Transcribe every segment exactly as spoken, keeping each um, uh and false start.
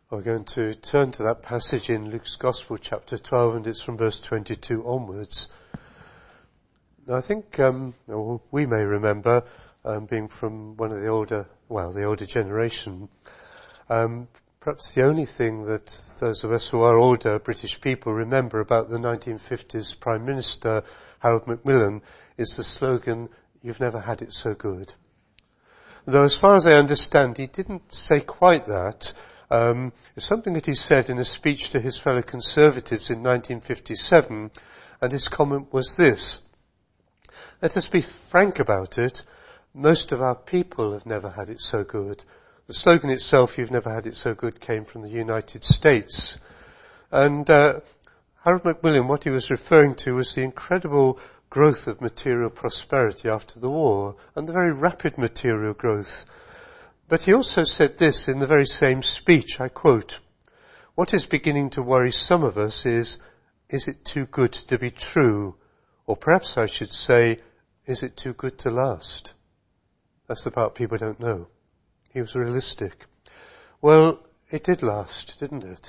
We're going to turn to that passage in Luke's Gospel, chapter twelve, and it's from verse twenty-two onwards. Now I think, um, or we may remember, um, being from one of the older, well, the older generation, um, perhaps the only thing that those of us who are older British people remember about the nineteen fifties Prime Minister, Harold Macmillan, is the slogan, "You've never had it so good." Though as far as I understand, he didn't say quite that. Um, it's something that he said in a speech to his fellow Conservatives in nineteen fifty-seven, and his comment was this: let us be frank about it, most of our people have never had it so good. The slogan itself, "You've never had it so good," came from the United States. And uh, Harold Macmillan, what he was referring to was the incredible growth of material prosperity after the war, and the very rapid material growth. But he also said this in the very same speech, I quote, "What is beginning to worry some of us is, is it too good to be true? Or perhaps I should say, is it too good to last?" That's the part people don't know. He was realistic. Well, it did last, didn't it?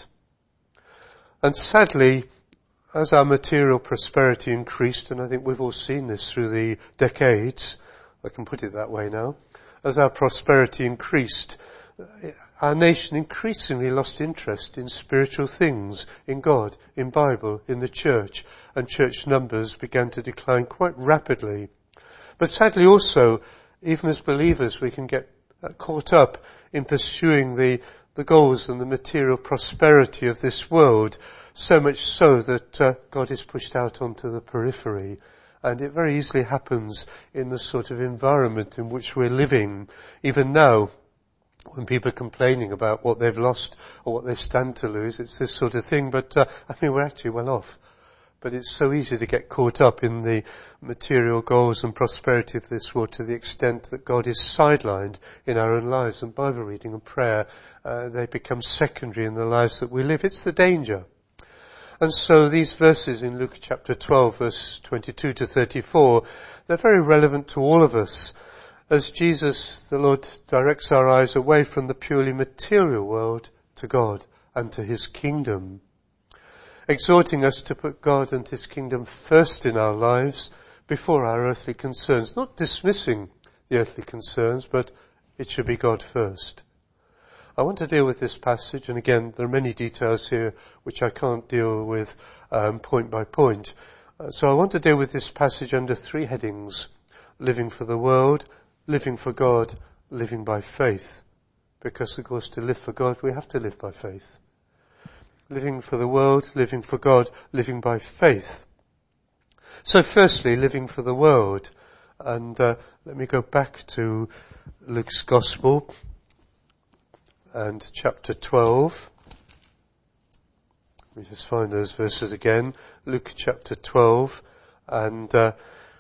And sadly, as our material prosperity increased, and I think we've all seen this through the decades, I can put it that way now, as our prosperity increased, our nation increasingly lost interest in spiritual things, in God, in Bible, in the church, and church numbers began to decline quite rapidly. But sadly also, even as believers, we can get caught up in pursuing the, the goals and the material prosperity of this world, so much so that uh, God is pushed out onto the periphery. And it very easily happens in the sort of environment in which we're living. Even now, when people are complaining about what they've lost or what they stand to lose, it's this sort of thing. But, uh, I mean, we're actually well off. But it's so easy to get caught up in the material goals and prosperity of this world to the extent that God is sidelined in our own lives, and Bible reading and prayer, uh, they become secondary in the lives that we live. It's the danger. And so these verses in Luke chapter twelve, verse twenty-two to thirty-four, they're very relevant to all of us as Jesus, the Lord, directs our eyes away from the purely material world to God and to His kingdom, exhorting us to put God and His kingdom first in our lives before our earthly concerns, not dismissing the earthly concerns, but it should be God first. I want to deal with this passage, and again, there are many details here which I can't deal with um, point by point. Uh, so I want to deal with this passage under three headings: living for the world, living for God, living by faith. Because, of course, to live for God, we have to live by faith. Living for the world, living for God, living by faith. So firstly, living for the world. And uh, let me go back to Luke's Gospel and chapter twelve. Let me just find those verses again. Luke chapter twelve and uh,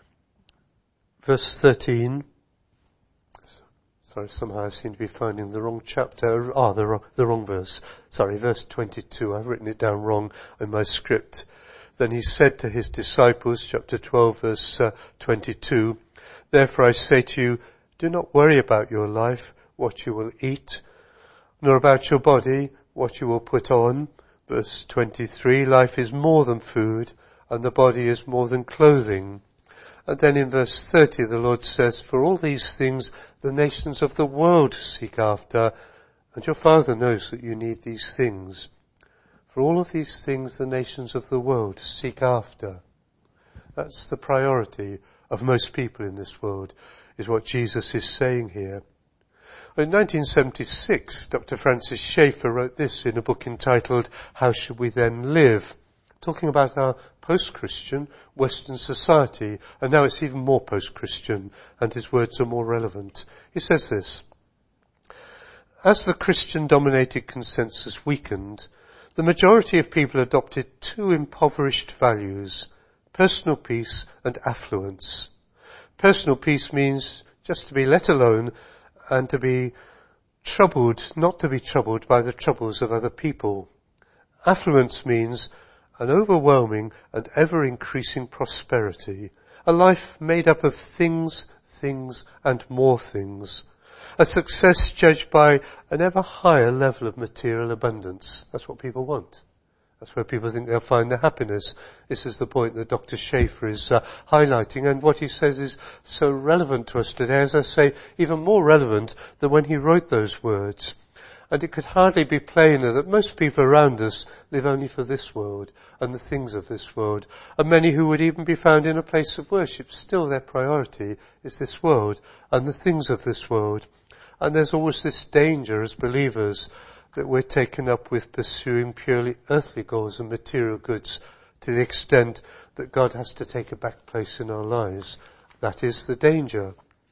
verse thirteen. Sorry, somehow I seem to be finding the wrong chapter. Ah, oh, the wrong, the wrong verse. Sorry, verse twenty-two. I've written it down wrong in my script. Then he said to his disciples, chapter twelve, verse uh, twenty-two, "Therefore I say to you, do not worry about your life, what you will eat, nor about your body, what you will put on." Verse twenty-three, "Life is more than food, and the body is more than clothing." And then in verse thirty, the Lord says, "For all these things the nations of the world seek after, and your Father knows that you need these things." For all of these things the nations of the world seek after. That's the priority of most people in this world, is what Jesus is saying here. In nineteen seventy-six, Doctor Francis Schaeffer wrote this in a book entitled "How Should We Then Live?" talking about our post-Christian Western society, and now it's even more post-Christian, and his words are more relevant. He says this: "As the Christian-dominated consensus weakened, the majority of people adopted two impoverished values: personal peace and affluence. Personal peace means just to be let alone and to be troubled, not to be troubled by the troubles of other people. Affluence means an overwhelming and ever-increasing prosperity, a life made up of things, things, and more things. A success judged by an ever higher level of material abundance. That's what people want. That's where people think they'll find their happiness. This is the point that Doctor Schaefer is uh, highlighting, and what he says is so relevant to us today, as I say, even more relevant than when he wrote those words. And it could hardly be plainer that most people around us live only for this world and the things of this world. And many who would even be found in a place of worship, still their priority is this world and the things of this world. And there's always this danger as believers that we're taken up with pursuing purely earthly goals and material goods to the extent that God has to take a back place in our lives. That is the danger.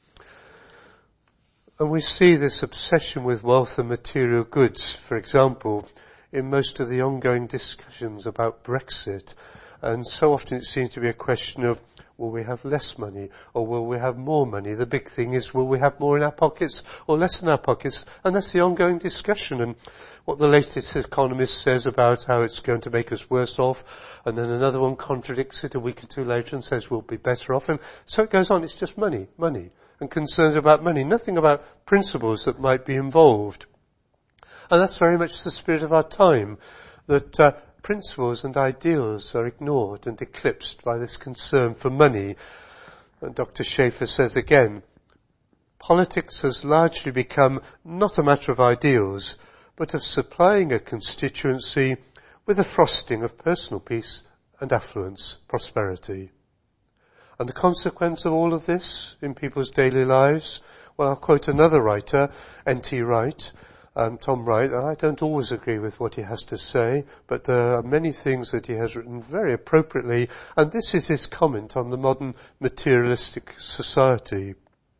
And we see this obsession with wealth and material goods, for example, in most of the ongoing discussions about Brexit. And so often it seems to be a question of, will we have less money or will we have more money? The big thing is, will we have more in our pockets or less in our pockets? And that's the ongoing discussion. And what the latest economist says about how it's going to make us worse off, and then another one contradicts it a week or two later and says we'll be better off. And so it goes on. It's just money, money, and concerns about money. Nothing about principles that might be involved. And that's very much the spirit of our time, that uh, principles and ideals are ignored and eclipsed by this concern for money. And Doctor Schaefer says again, politics has largely become not a matter of ideals, but of supplying a constituency with a frosting of personal peace and affluence, prosperity. And the consequence of all of this in people's daily lives, well, I'll quote another writer, N T Wright, Um, Tom Wright. I don't always agree with what he has to say, but there are many things that he has written very appropriately, and this is his comment on the modern materialistic society.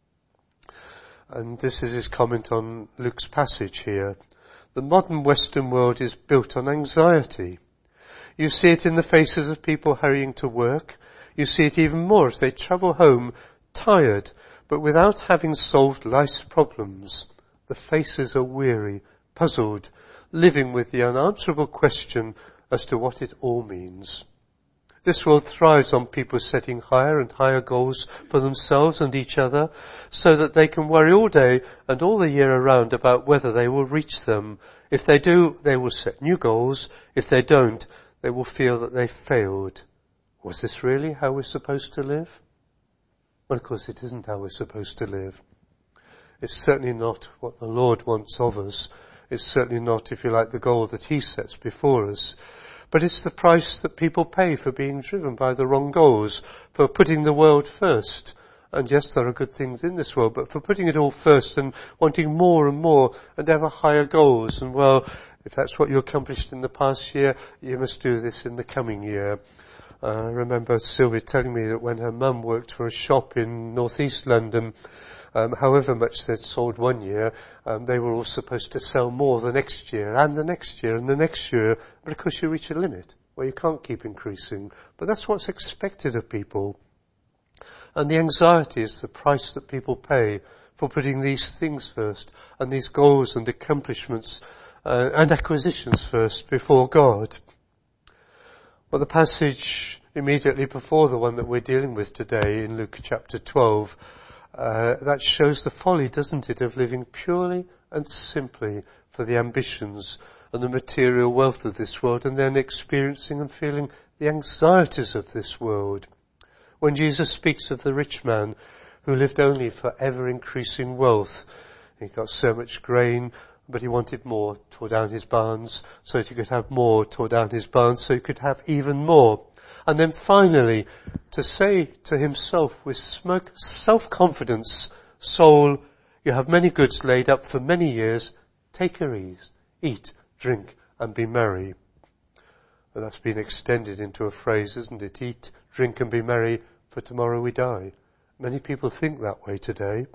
And this is his comment on Luke's passage here. The modern Western world is built on anxiety. You see it in the faces of people hurrying to work. You see it even more as they travel home tired, but without having solved life's problems. The faces are weary, puzzled, living with the unanswerable question as to what it all means. This world thrives on people setting higher and higher goals for themselves and each other, so that they can worry all day and all the year around about whether they will reach them. If they do, they will set new goals. If they don't, they will feel that they failed. Was this really how we're supposed to live? Well, of course it isn't how we're supposed to live. It's certainly not what the Lord wants of us. It's certainly not, if you like, the goal that He sets before us. But it's the price that people pay for being driven by the wrong goals, for putting the world first. And yes, there are good things in this world, but for putting it all first and wanting more and more and ever higher goals. And well, if that's what you accomplished in the past year, you must do this in the coming year. Uh, I remember Sylvia telling me that when her mum worked for a shop in northeast London, Um, however much they'd sold one year, um, they were all supposed to sell more the next year and the next year and the next year. But of course you reach a limit where you can't keep increasing. But that's what's expected of people. And the anxiety is the price that people pay for putting these things first and these goals and accomplishments uh, and acquisitions first before God. Well, the passage immediately before the one that we're dealing with today in Luke chapter twelve, Uh, that shows the folly, doesn't it, of living purely and simply for the ambitions and the material wealth of this world, and then experiencing and feeling the anxieties of this world. When Jesus speaks of the rich man who lived only for ever increasing wealth, he got so much grain, but he wanted more, tore down his barns so that he could have more, tore down his barns so he could have even more. And then finally, to say to himself with smoke, self-confidence, soul, you have many goods laid up for many years, take your ease, eat, drink, and be merry. And that's been extended into a phrase, isn't it? Eat, drink, and be merry, for tomorrow we die. Many people think that way today.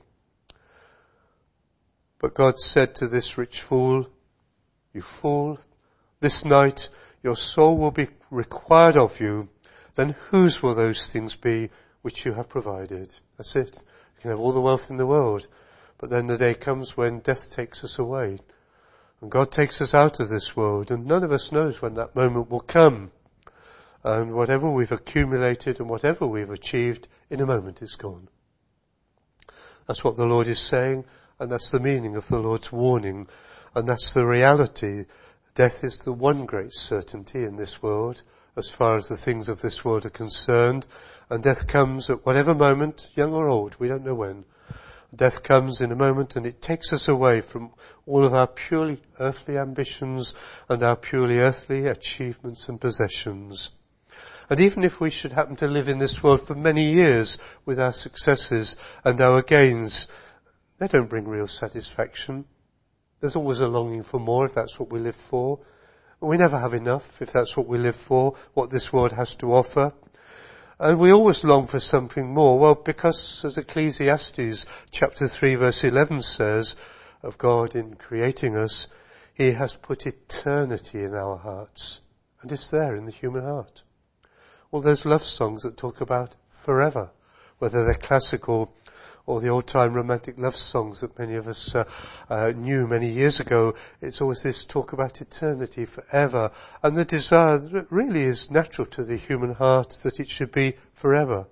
But God said to this rich fool, you fool, this night your soul will be required of you. Then whose will those things be which you have provided? That's it. You can have all the wealth in the world, but then the day comes when death takes us away. And God takes us out of this world, and none of us knows when that moment will come. And whatever we've accumulated and whatever we've achieved, in a moment is gone. That's what the Lord is saying. And that's the meaning of the Lord's warning. And that's the reality. Death is the one great certainty in this world, as far as the things of this world are concerned. And death comes at whatever moment, young or old, we don't know when. Death comes in a moment and it takes us away from all of our purely earthly ambitions and our purely earthly achievements and possessions. And even if we should happen to live in this world for many years with our successes and our gains, they don't bring real satisfaction. There's always a longing for more if that's what we live for. We never have enough if that's what we live for, what this world has to offer. And we always long for something more. Well, because as Ecclesiastes chapter three verse eleven says of God in creating us, He has put eternity in our hearts. And it's there in the human heart. All those love songs that talk about forever, whether they're classical or the old-time romantic love songs that many of us uh, uh, knew many years ago, it's always this talk about eternity, forever. And the desire that really is natural to the human heart that it should be forever.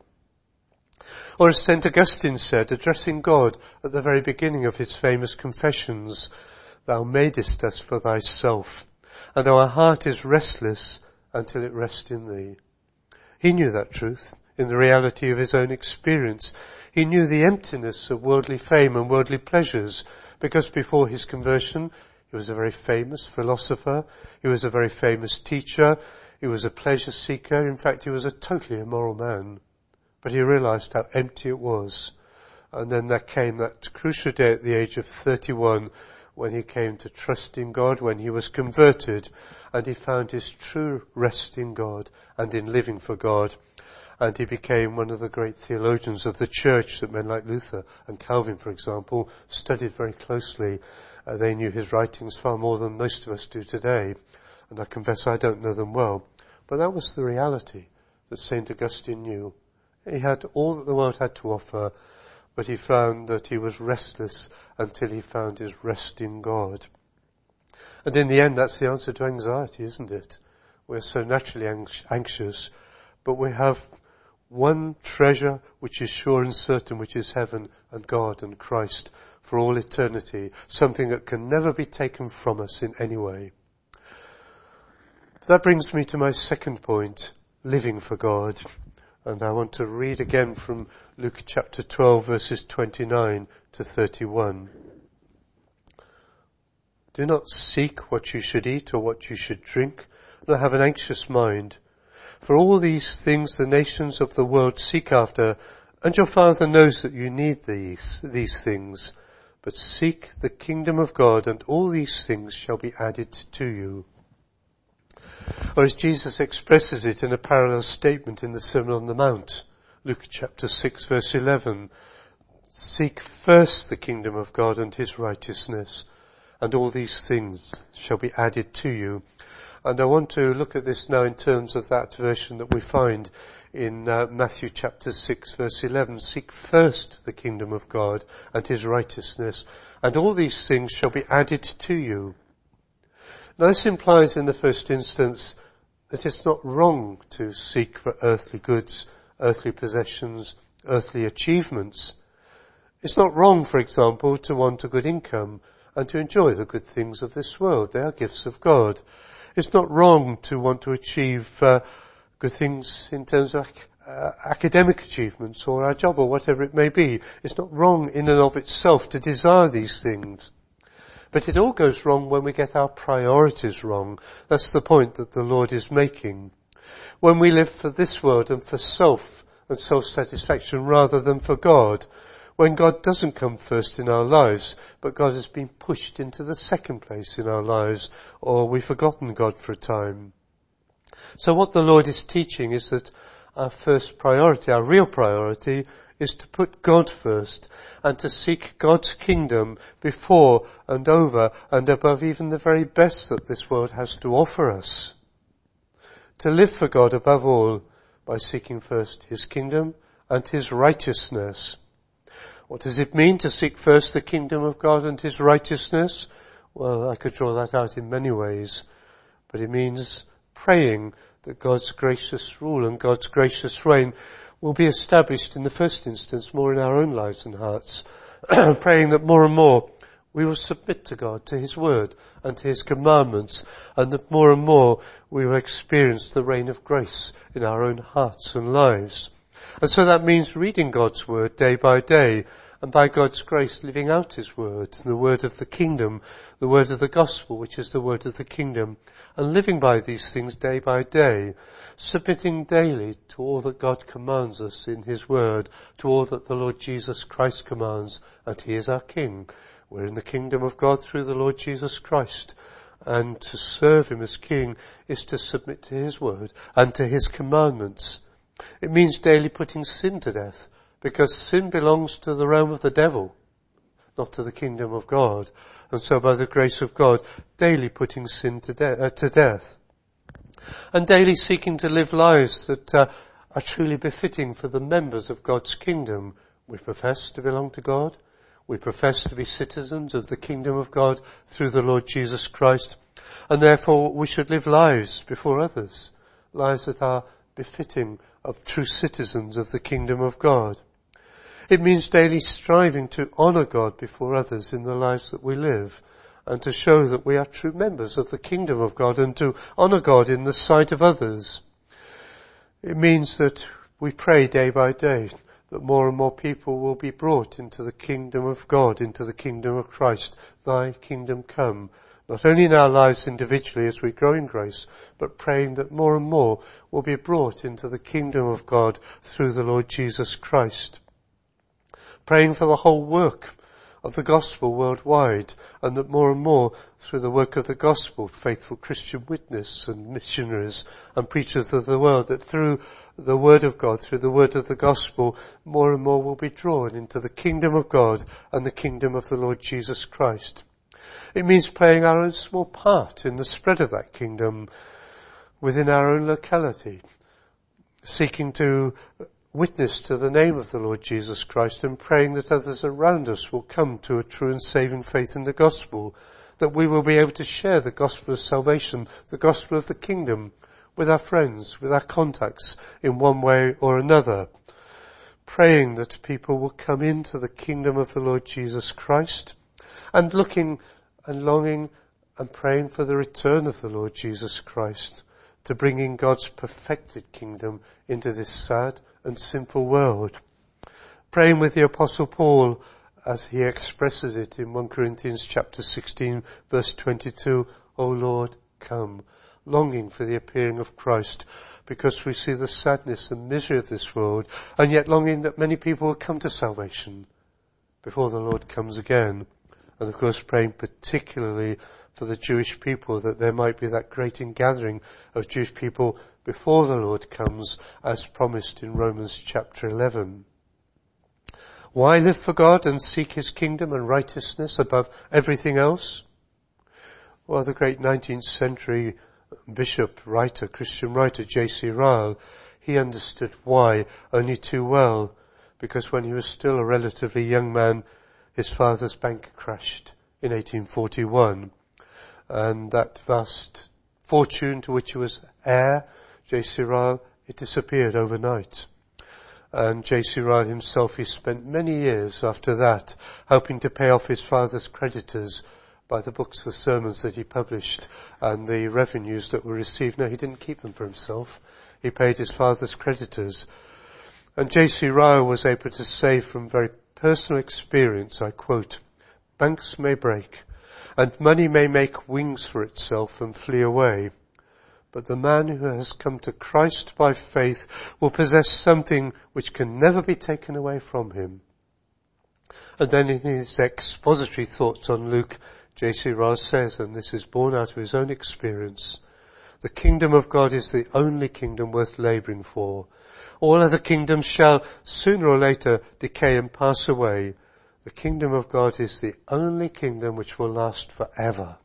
Or as Saint Augustine said, addressing God at the very beginning of his famous Confessions, "Thou madest us for thyself, and our heart is restless until it rests in thee." He knew that truth in the reality of his own experience. He knew the emptiness of worldly fame and worldly pleasures, because before his conversion, he was a very famous philosopher, he was a very famous teacher, he was a pleasure seeker, in fact he was a totally immoral man. But he realized how empty it was. And then there came that crucial day at the age of thirty-one, when he came to trust in God, when he was converted, and he found his true rest in God and in living for God. And he became one of the great theologians of the church that men like Luther and Calvin, for example, studied very closely. Uh, they knew his writings far more than most of us do today. And I confess I don't know them well. But that was the reality that Saint Augustine knew. He had all that the world had to offer, but he found that he was restless until he found his rest in God. And in the end, that's the answer to anxiety, isn't it? We're so naturally anxious, but we have one treasure which is sure and certain, which is heaven and God and Christ for all eternity, something that can never be taken from us in any way. That brings me to my second point, living for God. And I want to read again from Luke chapter twelve verses twenty-nine to thirty-one. "Do not seek what you should eat or what you should drink, nor have an anxious mind. For all these things the nations of the world seek after, and your Father knows that you need these, these things. But seek the kingdom of God, and all these things shall be added to you." Or as Jesus expresses it in a parallel statement in the Sermon on the Mount, Luke chapter six verse eleven, "Seek first the kingdom of God and his righteousness, and all these things shall be added to you." And I want to look at this now in terms of that version that we find in uh, Matthew chapter six verse eleven. "Seek first the kingdom of God and his righteousness, and all these things shall be added to you." Now this implies in the first instance that it's not wrong to seek for earthly goods, earthly possessions, earthly achievements. It's not wrong, for example, to want a good income and to enjoy the good things of this world. They are gifts of God. It's not wrong to want to achieve uh, good things in terms of uh, academic achievements or our job or whatever it may be. It's not wrong in and of itself to desire these things. But it all goes wrong when we get our priorities wrong. That's the point that the Lord is making. When we live for this world and for self and self-satisfaction rather than for God, when God doesn't come first in our lives, but God has been pushed into the second place in our lives, or we've forgotten God for a time. So what the Lord is teaching is that our first priority, our real priority, is to put God first and to seek God's kingdom before and over and above even the very best that this world has to offer us. To live for God above all by seeking first his kingdom and his righteousness. What does it mean to seek first the kingdom of God and his righteousness? Well, I could draw that out in many ways, but it means praying that God's gracious rule and God's gracious reign will be established in the first instance more in our own lives and hearts, praying that more and more we will submit to God, to His Word and to His commandments, and that more and more we will experience the reign of grace in our own hearts and lives. And so that means reading God's Word day by day, and by God's grace living out His Word, the Word of the Kingdom, the Word of the Gospel, which is the Word of the Kingdom, and living by these things day by day, submitting daily to all that God commands us in His Word, to all that the Lord Jesus Christ commands, and He is our King. We're in the kingdom of God through the Lord Jesus Christ, and to serve Him as King is to submit to His Word and to His commandments. It means daily putting sin to death, because sin belongs to the realm of the devil, not to the kingdom of God. And so by the grace of God, daily putting sin to, de- uh, to death. And daily seeking to live lives that uh, are truly befitting for the members of God's kingdom. We profess to belong to God. We profess to be citizens of the kingdom of God through the Lord Jesus Christ. And therefore we should live lives before others, lives that are befitting of true citizens of the kingdom of God. It means daily striving to honour God before others in the lives that we live, and to show that we are true members of the kingdom of God, and to honour God in the sight of others. It means that we pray day by day that more and more people will be brought into the kingdom of God, into the kingdom of Christ. Thy kingdom come, not only in our lives individually as we grow in grace, but praying that more and more will be brought into the kingdom of God through the Lord Jesus Christ. Praying for the whole work of the gospel worldwide, and that more and more through the work of the gospel, faithful Christian witness and missionaries and preachers of the world, that through the word of God, through the word of the gospel, more and more will be drawn into the kingdom of God and the kingdom of the Lord Jesus Christ. It means playing our own small part in the spread of that kingdom within our own locality, seeking to witness to the name of the Lord Jesus Christ, and praying that others around us will come to a true and saving faith in the gospel, that we will be able to share the gospel of salvation, the gospel of the kingdom, with our friends, with our contacts in one way or another. Praying that people will come into the kingdom of the Lord Jesus Christ, and looking and longing and praying for the return of the Lord Jesus Christ, to bring in God's perfected kingdom into this sad and sinful world. Praying with the Apostle Paul as he expresses it in First Corinthians chapter sixteen verse twenty-two, O Lord, come, longing for the appearing of Christ, because we see the sadness and misery of this world, and yet longing that many people will come to salvation before the Lord comes again. And of course praying particularly for the Jewish people, that there might be that great ingathering of Jewish people before the Lord comes, as promised in Romans chapter eleven. Why live for God and seek His kingdom and righteousness above everything else? Well, the great nineteenth century bishop, writer, Christian writer, J C Ryle, he understood why only too well, because when he was still a relatively young man, his father's bank crashed in eighteen forty-one. And that vast fortune to which he was heir, J C Ryle, it disappeared overnight. And J C Ryle himself, he spent many years after that helping to pay off his father's creditors by the books, the sermons that he published, and the revenues that were received. No, he didn't keep them for himself. He paid his father's creditors. And J C Ryle was able to say from very personal experience, I quote, "Banks may break, and money may make wings for itself and flee away. But the man who has come to Christ by faith will possess something which can never be taken away from him." And then in his expository thoughts on Luke, J C Ryle says, and this is born out of his own experience, "The kingdom of God is the only kingdom worth labouring for. All other kingdoms shall sooner or later decay and pass away. The kingdom of God is the only kingdom which will last forever."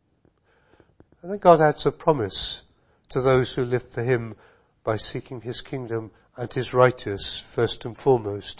And then God adds a promise to those who live for Him by seeking His kingdom and His righteousness first and foremost.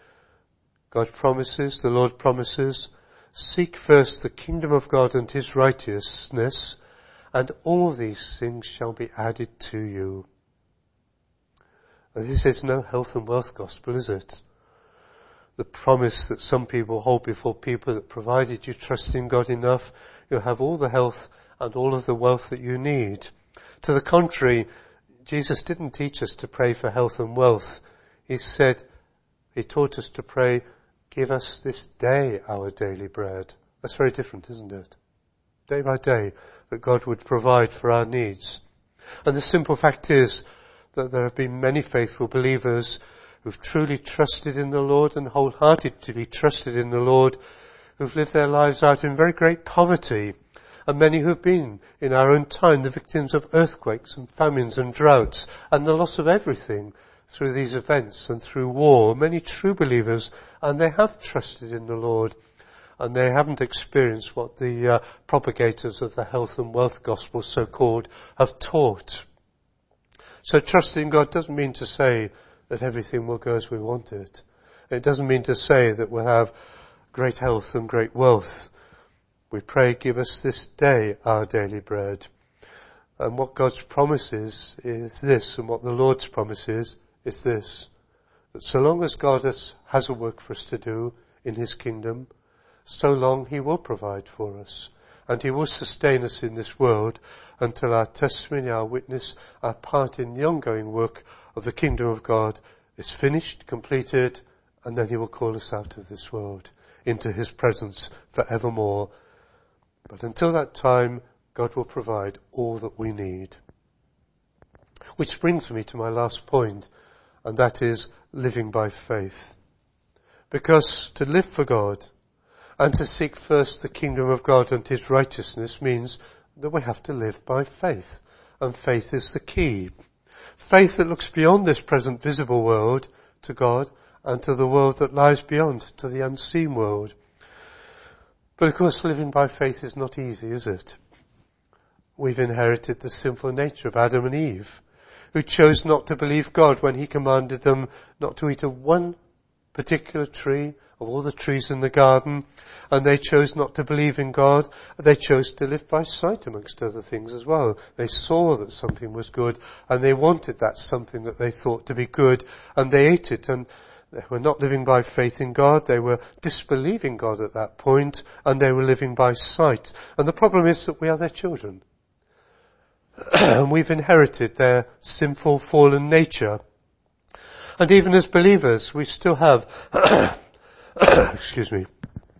God promises, the Lord promises, "Seek first the kingdom of God and His righteousness, and all these things shall be added to you." And this is no health and wealth gospel, is it? the promise that some people hold before people that provided you trust in God enough, you'll have all the health and all of the wealth that you need. To the contrary, Jesus didn't teach us to pray for health and wealth. He said, he taught us to pray, give us this day our daily bread. That's very different, isn't it? Day by day, that God would provide for our needs. And the simple fact is that there have been many faithful believers who've truly trusted in the Lord and wholeheartedly trusted in the Lord, who've lived their lives out in very great poverty, and many who've been, in our own time, the victims of earthquakes and famines and droughts and the loss of everything through these events and through war. Many true believers, and they have trusted in the Lord, and they haven't experienced what the uh, propagators of the health and wealth gospel, so-called, have taught. So trusting in God doesn't mean to say that everything will go as we want it. It doesn't mean to say that we'll have great health and great wealth. We pray, give us this day our daily bread. And what God's promise is, is this, and what the Lord's promise is, is this, that so long as God has, has a work for us to do in His kingdom, so long He will provide for us, and He will sustain us in this world until our testimony, our witness, our part in the ongoing work of the kingdom of God is finished, completed, and then He will call us out of this world into His presence forevermore. But until that time, God will provide all that we need. Which brings me to my last point, and that is living by faith. Because to live for God and to seek first the kingdom of God and His righteousness means that we have to live by faith. And faith is the key. Faith that looks beyond this present visible world to God and to the world that lies beyond, to the unseen world. But of course, living by faith is not easy, is it? We've inherited the sinful nature of Adam and Eve, who chose not to believe God when He commanded them not to eat of one particular tree of all the trees in the garden, and they chose not to believe in God. They chose to live by sight amongst other things as well. They saw that something was good, and they wanted that something that they thought to be good, and they ate it, and they were not living by faith in God. They were disbelieving God at that point, and they were living by sight. And the problem is that we are their children. And we've inherited their sinful, fallen nature. And even as believers, we still have, excuse me,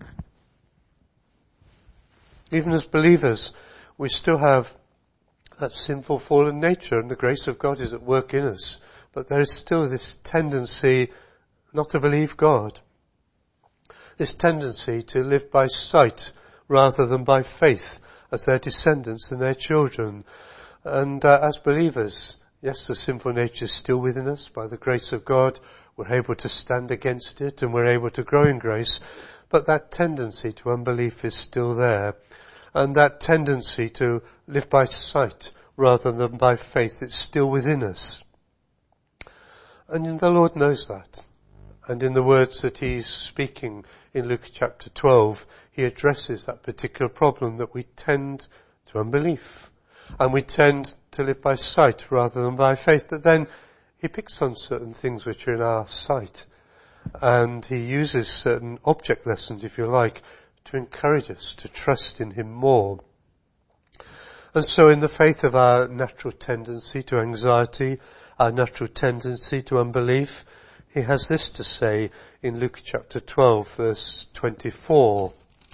even as believers, we still have that sinful, fallen nature, and the grace of God is at work in us. But there is still this tendency not to believe God. This tendency to live by sight rather than by faith as their descendants and their children. And uh, as believers, yes, the sinful nature is still within us. By the grace of God, we're able to stand against it and we're able to grow in grace. But that tendency to unbelief is still there. And that tendency to live by sight rather than by faith, it's still within us. And the Lord knows that. And in the words that He's speaking in Luke chapter twelve, He addresses that particular problem, that we tend to unbelief. And we tend to live by sight rather than by faith. But then He picks on certain things which are in our sight. And He uses certain object lessons, if you like, to encourage us to trust in Him more. And so in the faith of our natural tendency to anxiety, our natural tendency to unbelief, He has this to say in Luke chapter twelve, verse twenty-four.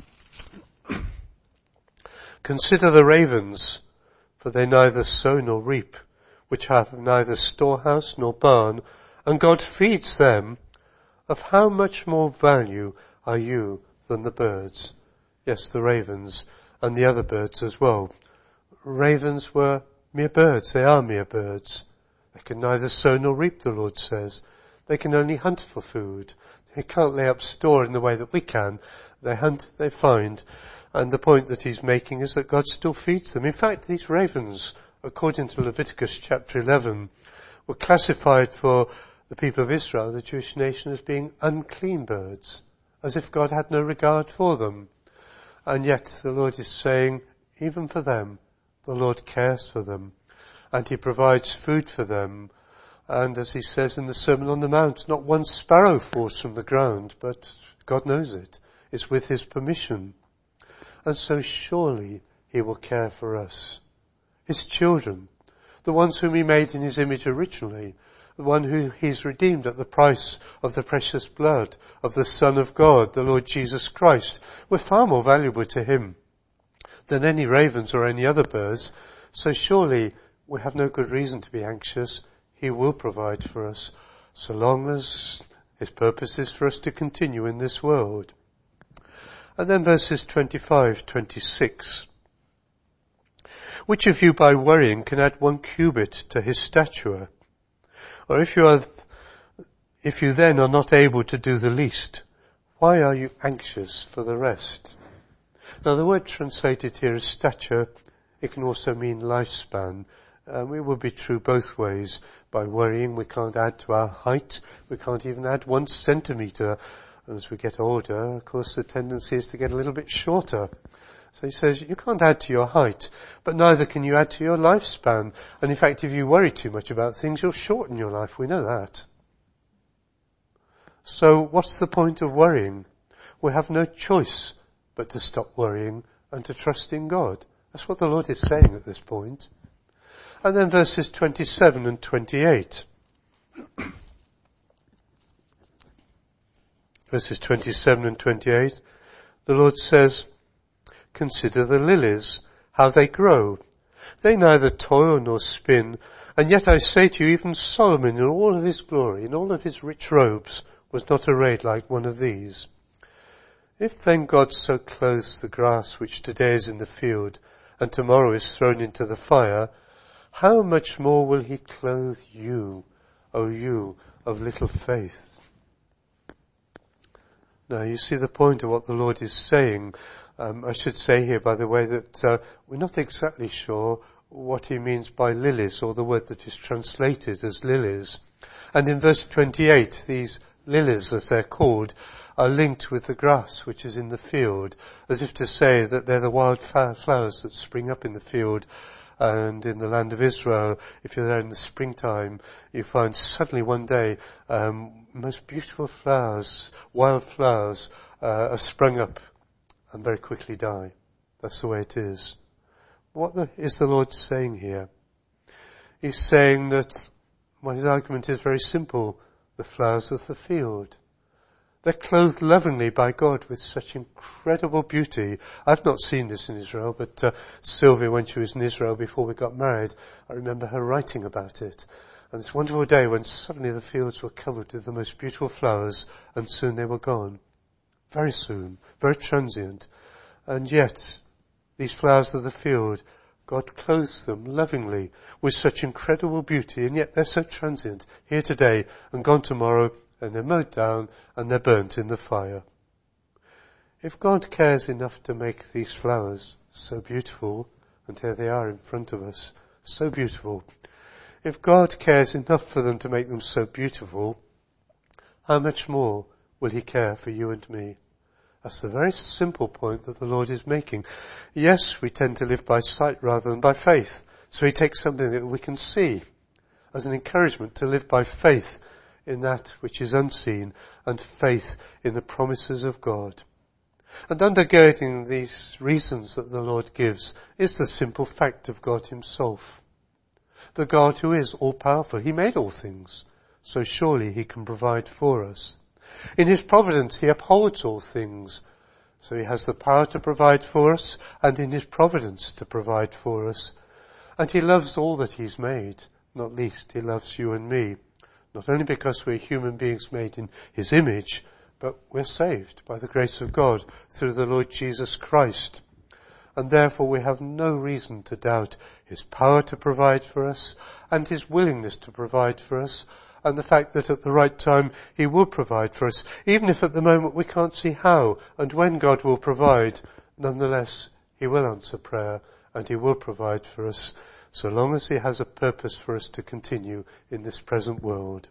Consider the ravens, for they neither sow nor reap, which have neither storehouse nor barn, and God feeds them. Of how much more value are you than the birds? Yes, the ravens, and the other birds as well. Ravens were mere birds. They are mere birds. They can neither sow nor reap, the Lord says. They can only hunt for food. They can't lay up store in the way that we can. They hunt, they find. And the point that He's making is that God still feeds them. In fact, these ravens, according to Leviticus chapter eleven, were classified for the people of Israel, the Jewish nation, as being unclean birds, as if God had no regard for them. And yet the Lord is saying, even for them, the Lord cares for them, and He provides food for them. And as he says in the Sermon on the Mount, not one sparrow falls from the ground, but God knows it. It's with his permission. And so surely he will care for us, his children, the ones whom he made in his image originally, the one who he's redeemed at the price of the precious blood of the Son of God, the Lord Jesus Christ. We're far more valuable to him than any ravens or any other birds. So surely we have no good reason to be anxious. He will provide for us so long as his purpose is for us to continue in this world. And then verses twenty-five, twenty-six. Which of you by worrying can add one cubit to his stature? Or if you are, if you then are not able to do the least, why are you anxious for the rest? Now the word translated here as stature, it can also mean lifespan. Um, it will be true both ways. By worrying, we can't add to our height. We can't even add one centimetre. And as we get older, of course, the tendency is to get a little bit shorter. So he says, you can't add to your height, but neither can you add to your lifespan. And in fact, if you worry too much about things, you'll shorten your life. We know that. So what's the point of worrying? We have no choice but to stop worrying and to trust in God. That's what the Lord is saying at this point. And then verses twenty-seven and twenty-eight. Verses twenty-seven and twenty-eight, the Lord says, consider the lilies, how they grow. They neither toil nor spin, and yet I say to you, even Solomon in all of his glory, in all of his rich robes, was not arrayed like one of these. If then God so clothes the grass which today is in the field, and tomorrow is thrown into the fire, how much more will he clothe you, O you of little faith? Now you see the point of what the Lord is saying. Um, I should say here, by the way, that uh, we're not exactly sure what he means by lilies, or the word that is translated as lilies. And in verse twenty-eight, these lilies, as they're called, are linked with the grass which is in the field, as if to say that they're the wild flowers that spring up in the field. And in the land of Israel, if you're there in the springtime, you find suddenly one day um, most beautiful flowers, wild flowers, uh, are sprung up and very quickly die. That's the way it is. What the, is the Lord saying here? He's saying that, well, his argument is very simple. The flowers of the field. They're clothed lovingly by God with such incredible beauty. I've not seen this in Israel, but uh, Sylvia, when she was in Israel before we got married, I remember her writing about it. And this wonderful day when suddenly the fields were covered with the most beautiful flowers, and soon they were gone. Very soon, very transient. And yet, these flowers of the field, God clothes them lovingly with such incredible beauty, and yet they're so transient. Here today and gone tomorrow, and they're mowed down and they're burnt in the fire. If God cares enough to make these flowers so beautiful, and here they are in front of us, so beautiful. If God cares enough for them to make them so beautiful, how much more will he care for you and me? That's the very simple point that the Lord is making. Yes, we tend to live by sight rather than by faith. So he takes something that we can see as an encouragement to live by faith in that which is unseen, and faith in the promises of God. And undergirding these reasons that the Lord gives is the simple fact of God himself. The God who is all-powerful. He made all things, so surely he can provide for us. In his providence he upholds all things, so he has the power to provide for us, and in his providence to provide for us. And he loves all that he's made, not least he loves you and me. Not only because we're human beings made in his image, but we're saved by the grace of God through the Lord Jesus Christ. And therefore we have no reason to doubt his power to provide for us, and his willingness to provide for us, and the fact that at the right time he will provide for us. Even if at the moment we can't see how and when God will provide, nonetheless he will answer prayer and he will provide for us, so long as he has a purpose for us to continue in this present world.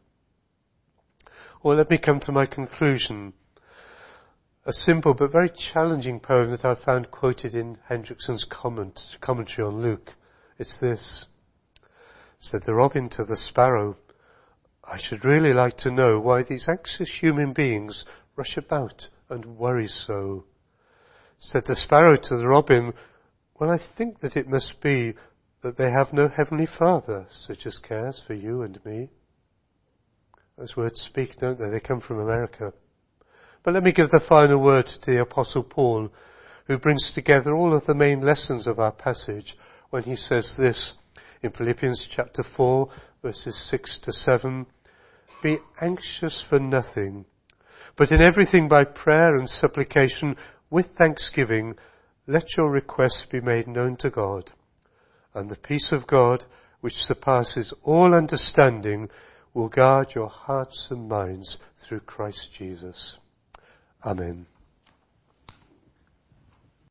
Well, let me come to my conclusion. A simple but very challenging poem that I found quoted in Hendrickson's comment, commentary on Luke. It's this. Said the robin to the sparrow, I should really like to know why these anxious human beings rush about and worry so. Said the sparrow to the robin, well, I think that it must be that they have no heavenly Father such as cares for you and me. Those words speak, don't they? They come from America. But let me give the final word to the Apostle Paul, who brings together all of the main lessons of our passage when he says this in Philippians chapter four, verses six to seven. Be anxious for nothing, but in everything by prayer and supplication with thanksgiving, let your requests be made known to God. And the peace of God, which surpasses all understanding, will guard your hearts and minds through Christ Jesus. Amen.